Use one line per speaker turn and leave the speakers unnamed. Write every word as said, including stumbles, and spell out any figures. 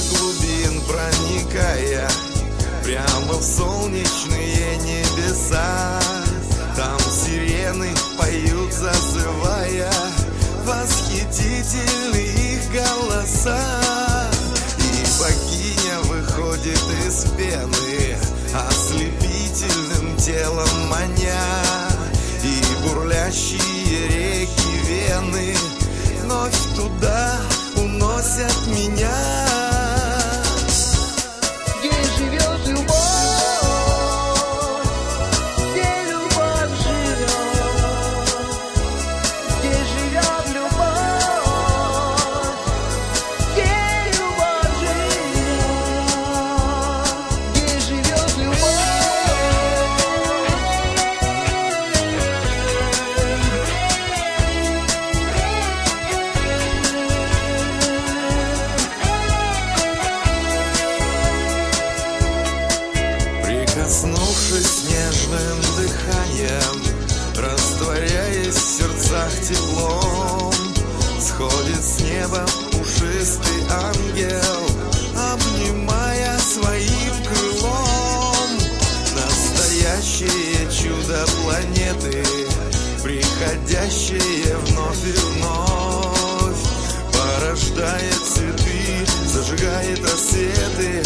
глубин проникая прямо в солнечные небеса. Там сирены поют, зазывая восхитительные их голоса. И богиня выходит из пены, ослепительным телом маня. И бурлящие реки Вены вновь туда уносят меня.
Где живет любовь, где любовь живет, где живет любовь, где любовь живет, где живет любовь.
Прикоснувшись нежным дыханием, растворяясь в сердцах теплом, сходит с неба пушистый ангел, обнимая своим крылом. Настоящее чудо планеты, приходящее вновь и вновь, порождает цветы, зажигает рассветы.